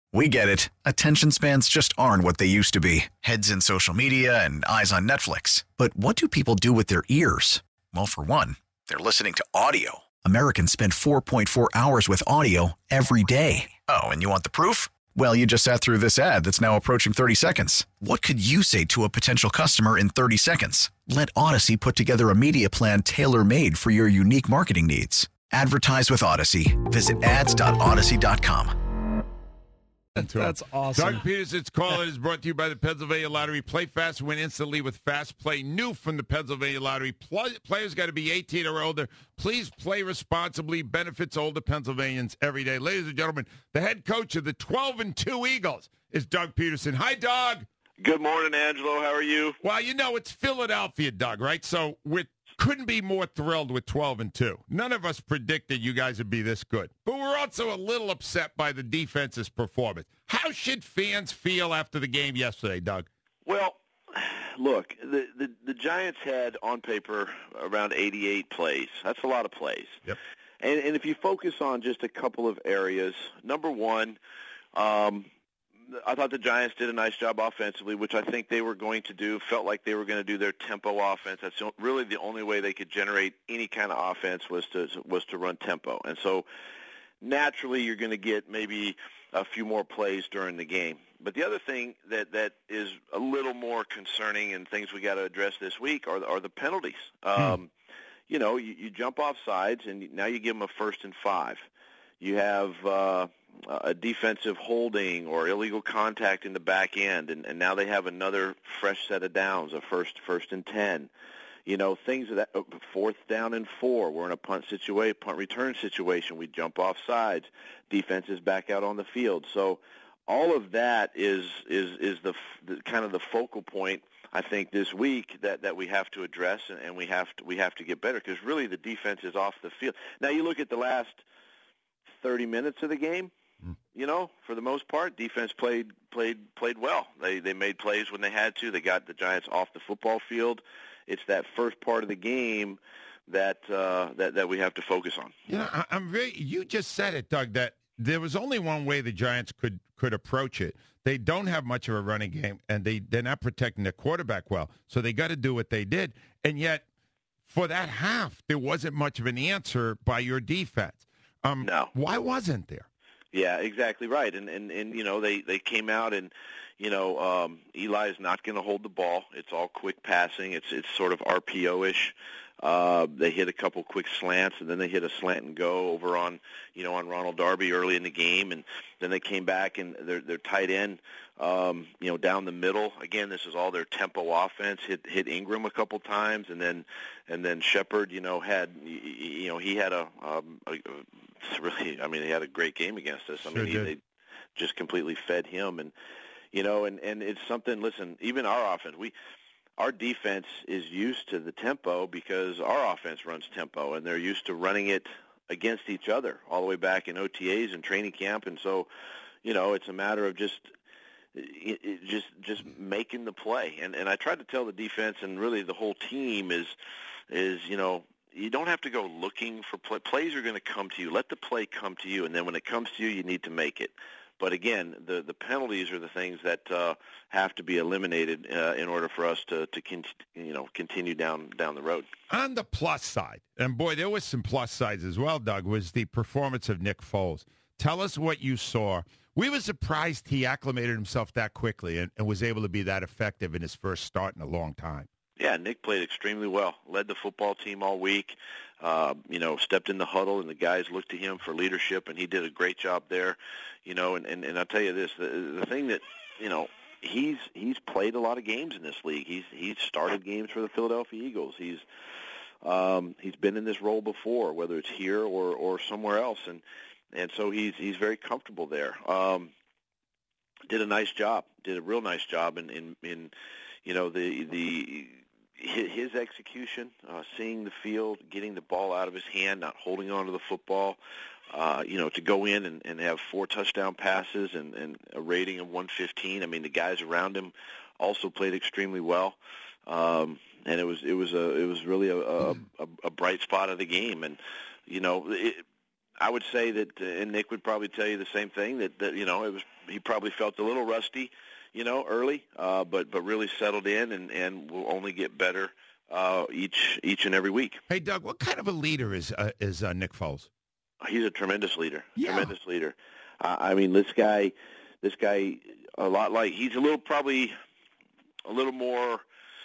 We get it. Attention spans just aren't what they used to be. Heads in social media and eyes on Netflix. But what do people do with their ears? Well, for one, they're listening to audio. Americans spend 4.4 hours with audio every day. Oh, and you want the proof? Well, you just sat through this ad that's now approaching 30 seconds. What could you say to a potential customer in 30 seconds? Let Odyssey put together a media plan tailor-made for your unique marketing needs. Advertise with Odyssey. Visit ads.odyssey.com. That's awesome. Doug Peterson's Call is brought to you by the Pennsylvania Lottery. Play fast, win instantly with Fast Play, new from the Pennsylvania Lottery. Players got to be 18 or older. Please play responsibly. Benefits older Pennsylvanians every day. Ladies and gentlemen, the head coach of the 12-2 Eagles is Doug Peterson. Hi, Doug. Good morning, Angelo. How are you? Well, you know, it's Philadelphia, Doug, right? So we couldn't be more thrilled with 12-2. None of us predicted you guys would be this good. But we're also a little upset by the defense's performance. How should fans feel after the game yesterday, Doug? Well, look, the Giants had on paper around 88 plays. That's a lot of plays. Yep. And if you focus on just a couple of areas, number one, I thought the Giants did a nice job offensively, which I think they were going to do. Felt like they were going to do their tempo offense. That's really the only way they could generate any kind of offense was to run tempo. And so naturally you're going to get maybe a few more plays during the game. But the other thing that is a little more concerning and things we got to address this week are the penalties. You know, you jump off sides, and now you give them a 1st and 5. You have a defensive holding or illegal contact in the back end, and now they have another fresh set of downs, a first and 10. You know, things of that, 4th down and 4. We're in a punt return situation. We jump off sides. Defense is back out on the field. So all of that is the kind of the focal point, I think, this week that we have to address, and we have to get better, because really the defense is off the field. Now you look at the last 30 minutes of the game. You know, for the most part, defense played well. They made plays when they had to. They got the Giants off the football field. It's that first part of the game that we have to focus on. You know, you just said it, Doug, that there was only one way the Giants could approach it. They don't have much of a running game, and they're not protecting their quarterback well. So they got to do what they did. And yet, for that half, there wasn't much of an answer by your defense. No. Why wasn't there? Yeah, exactly right. And you know, they came out and, you know, Eli's not going to hold the ball. It's all quick passing. It's sort of RPO-ish. They hit a couple quick slants, and then they hit a slant and go over on Ronald Darby early in the game, and then they came back and their tight end, you know, down the middle. Again, this is all their tempo offense. Hit Ingram a couple times, and then Shepard, you know, he had a really, I mean, he had a great game against us. I mean, they just completely fed him, and you know, and it's something. Listen, even our offense, our defense is used to the tempo because our offense runs tempo, and they're used to running it against each other all the way back in OTAs and training camp, and so, you know, it's a matter of just making the play. And I tried to tell the defense, and really the whole team is you know, you don't have to go looking for plays are going to come to you. Let the play come to you, and then when it comes to you, you need to make it. But again, the penalties are the things that have to be eliminated in order for us to continue down the road. On the plus side, and boy, there was some plus sides as well, Doug, was the performance of Nick Foles. Tell us what you saw. We were surprised he acclimated himself that quickly and was able to be that effective in his first start in a long time. Yeah, Nick played extremely well. Led the football team all week. You know, stepped in the huddle, and the guys looked to him for leadership, and he did a great job there. You know, and I'll tell you this: the thing that, you know, he's played a lot of games in this league. He's started games for the Philadelphia Eagles. He's been in this role before, whether it's here or somewhere else, and so he's very comfortable there. Did a nice job. Did a real nice job in you know, his execution, seeing the field, getting the ball out of his hand, not holding on to the football, you know, to go in and have 4 touchdown passes and a rating of 115. I mean, the guys around him also played extremely well, and it was really a bright spot of the game. And you know, I would say that, and Nick would probably tell you the same thing, that you know, it he probably felt a little rusty, early, but really settled in and will only get better each and every week. Hey, Doug, what kind of a leader is Nick Foles? He's a tremendous leader. Yeah. Tremendous leader. This guy, a lot like he's probably a little more.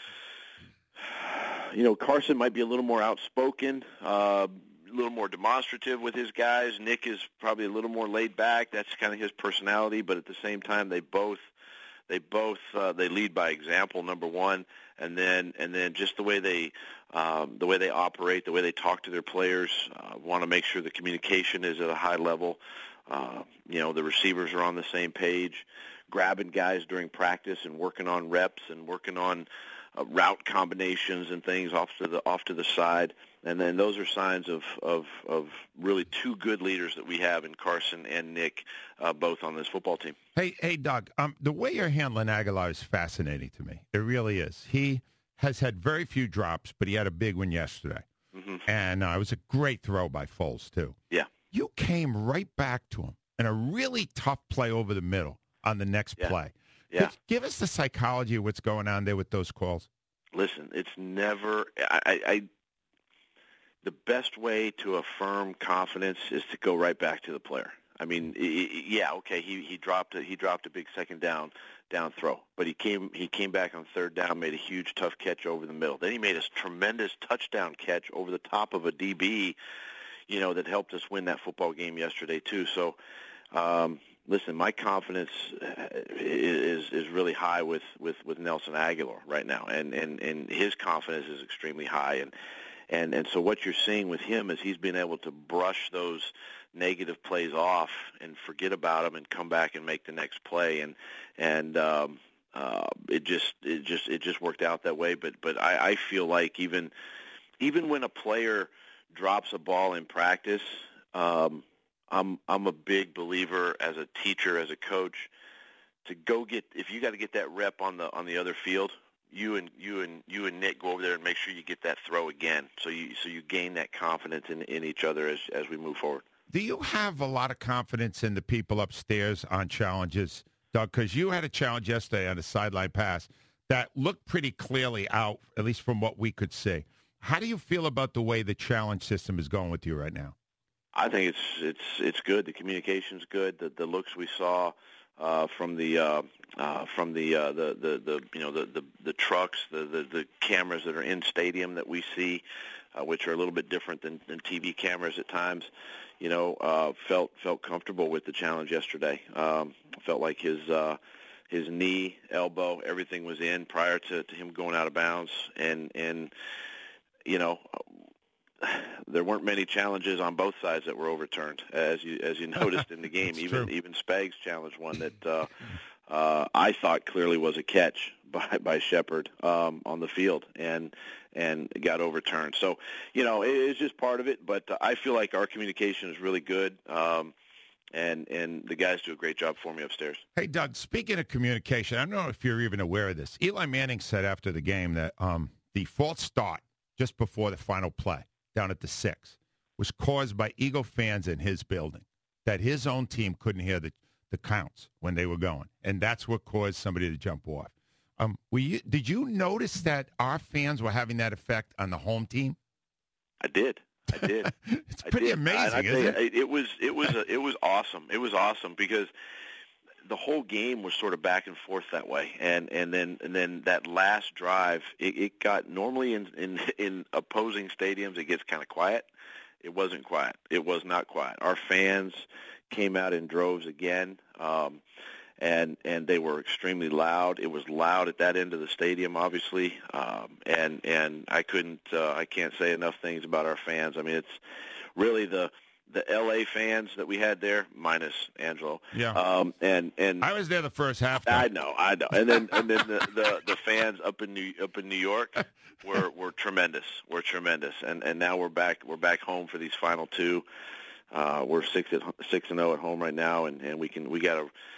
Carson might be a little more outspoken, a little more demonstrative with his guys. Nick is probably a little more laid back. That's kind of his personality. But at the same time, they both lead by example. Number one, and then just the way they operate, the way they talk to their players, want to make sure the communication is at a high level. The receivers are on the same page, grabbing guys during practice and working on reps and working on route combinations and things off to the side. And then those are signs of really two good leaders that we have in Carson and Nick, both on this football team. Hey, Doug, the way you're handling Aguilar is fascinating to me. It really is. He has had very few drops, but he had a big one yesterday. Mm-hmm. And it was a great throw by Foles, too. Yeah. You came right back to him in a really tough play over the middle on the next play. Yeah. Give us the psychology of what's going on there with those calls. Listen, it's never the best way to affirm confidence is to go right back to the player. I mean, he dropped a big second down throw, but he came back on third down, made a huge tough catch over the middle. Then he made a tremendous touchdown catch over the top of a DB, that helped us win that football game yesterday too. So, listen, my confidence is really high with Nelson Aguilar right now, and his confidence is extremely high, and so what you're seeing with him is he's been able to brush those negative plays off and forget about them and come back and make the next play, and it just worked out that way. But I feel like even when a player drops a ball in practice, I'm a big believer as a teacher, as a coach, to go if you got to get that rep on the other field, you and Nick go over there and make sure you get that throw again, so you gain that confidence in each other as we move forward. Do you have a lot of confidence in the people upstairs on challenges, Doug? Because you had a challenge yesterday on a sideline pass that looked pretty clearly out, at least from what we could see. How do you feel about the way the challenge system is going with you right now? I think it's good. The communication's good. The looks we saw from the trucks, the cameras that are in stadium that we see, which are a little bit different than TV cameras at times. Felt comfortable with the challenge yesterday. Felt like his knee, elbow, everything was in prior to him going out of bounds, and there weren't many challenges on both sides that were overturned, as you noticed in the game. Even Spags challenged one that I thought clearly was a catch by Shepard on the field, and got overturned. So, it's just part of it. But I feel like our communication is really good, and the guys do a great job for me upstairs. Hey, Doug, speaking of communication, I don't know if you're even aware of this. Eli Manning said after the game that the false start just before the final play down at the 6 was caused by Eagle fans in his building, that his own team couldn't hear the counts when they were going, and that's what caused somebody to jump off. Did you notice that our fans were having that effect on the home team? I did. It's pretty amazing, isn't it? It was awesome. It was awesome because the whole game was sort of back and forth that way, and then that last drive, it got, normally in opposing stadiums it gets kind of quiet. It wasn't quiet. It was not quiet. Our fans came out in droves again, and they were extremely loud. It was loud at that end of the stadium, obviously, and I can't say enough things about our fans. I mean, it's really the LA fans that we had there, minus Angelo. Yeah. And I was there the first half. Though. I know. And then the fans up in New York were tremendous. We're tremendous. And now we're back home for these final two. We're 6-0 at home right now, and we got a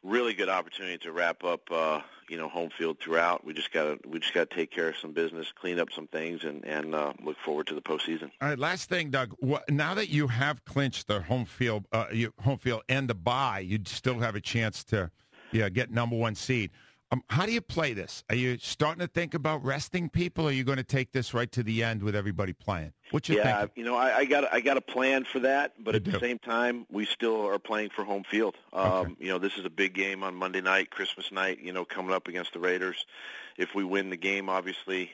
really good opportunity to wrap up, home field throughout. We just got to take care of some business, clean up some things, and look forward to the postseason. All right, last thing, Doug. Now that you have clinched the home field and the bye, you still have a chance to get number one seed. How do you play this? Are you starting to think about resting people, or are you going to take this right to the end with everybody playing? What you thinking? I got a plan for that, but at the same time, we still are playing for home field. Okay. This is a big game on Monday night, Christmas night, coming up against the Raiders. If we win the game, obviously,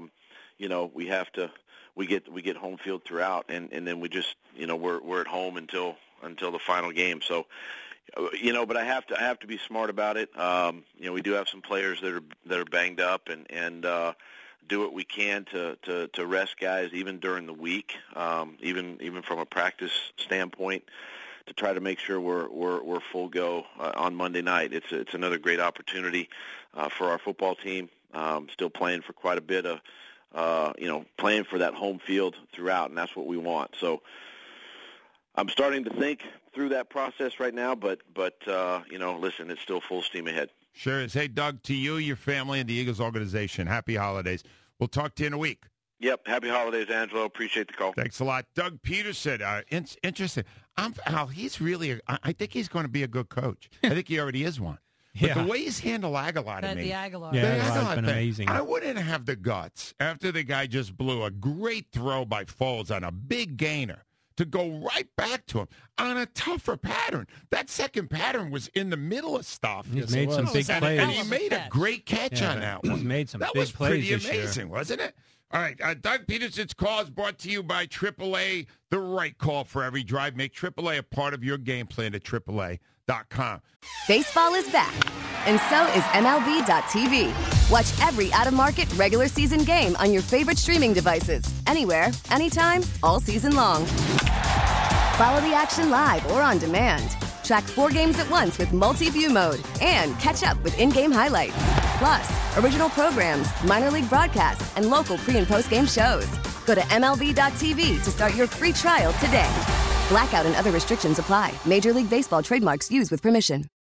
we get home field throughout, and then we just, we're at home until the final game. So, but I have to be smart about it. We do have some players that are banged up, and do what we can to rest guys even during the week, even from a practice standpoint, to try to make sure we're full go on Monday night. It's another great opportunity for our football team. Still playing for quite a bit of playing for that home field throughout, and that's what we want. So I'm starting to think through that process right now, but listen, it's still full steam ahead. Sure is. Hey, Doug, to you, your family, and the Eagles organization, happy holidays. We'll talk to you in a week. Yep. Happy holidays, Angelo. Appreciate the call. Thanks a lot. Doug Peterson, interesting. Al, he's really, I think he's going to be a good coach. I think he already is one. But the way he's handled Aguilar to me. The Aguilar. Yeah, Aguilar's been amazing. I wouldn't have the guts after the guy just blew a great throw by Foles on a big gainer to go right back to him on a tougher pattern. That second pattern was in the middle of stuff. He's made some big plays. And he made a great catch on that one. He's made some that big was plays pretty this amazing, wasn't it? All right, Doug Peterson's call is brought to you by AAA, the right call for every drive. Make AAA a part of your game plan at AAA.com. Baseball is back, and so is MLB.tv. Watch every out-of-market regular season game on your favorite streaming devices, anywhere, anytime, all season long. Follow the action live or on demand. Track 4 games at once with multi-view mode and catch up with in-game highlights. Plus, original programs, minor league broadcasts, and local pre- and post-game shows. Go to MLB.tv to start your free trial today. Blackout and other restrictions apply. Major League Baseball trademarks used with permission.